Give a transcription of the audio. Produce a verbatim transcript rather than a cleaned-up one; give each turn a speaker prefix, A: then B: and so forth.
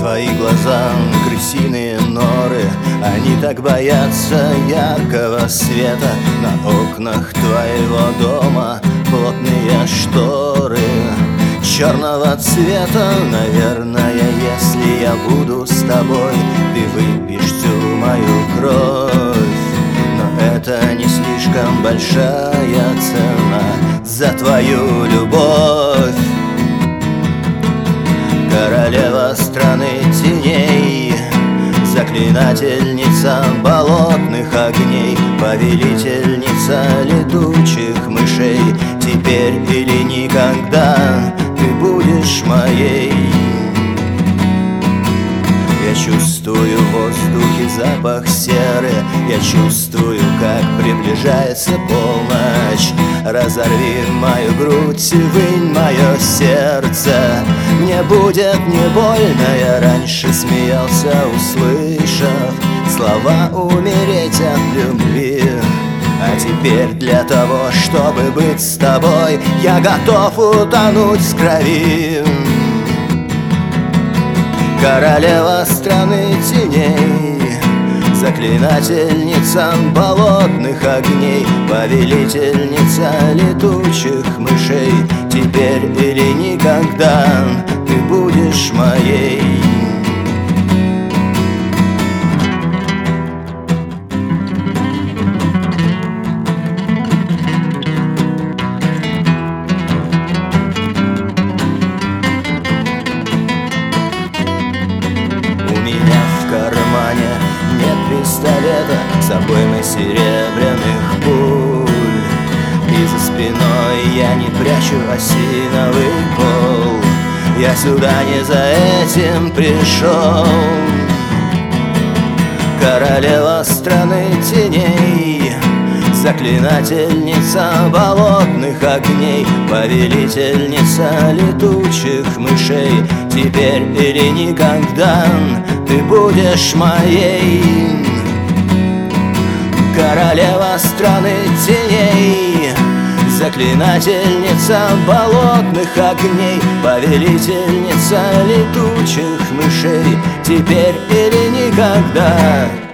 A: Твои глаза — крысиные норы, они так боятся яркого света. На окнах твоего дома плотные шторы черного цвета. Наверное, если я буду с тобой, ты выпьешь всю мою кровь. Но это не слишком большая цена за твою любовь. Королева страны теней, заклинательница болотных огней, повелительница летучих мышей. Теперь или никогда ты будешь моей. Я чувствую в воздухе запах серы, я чувствую, как приближается полночь. Разорви мою грудь, вынь мое сердце, мне будет не больно. Я раньше смеялся, услышав слова «умереть от любви». А теперь для того, чтобы быть с тобой, я готов утонуть в крови. Королева страны теней, заклинательница болотных огней, повелительница летучих мышей. Теперь или никогда ты будешь моей. Нет пистолета с обоймой серебряных пуль, и за спиной я не прячу осиновый кол. Я сюда не за этим пришел. Королева страны теней, заклинательница болотных огней, повелительница летучих мышей. Теперь или никогда ты будешь моей. Королева страны теней, заклинательница болотных огней, повелительница летучих мышей. Теперь или никогда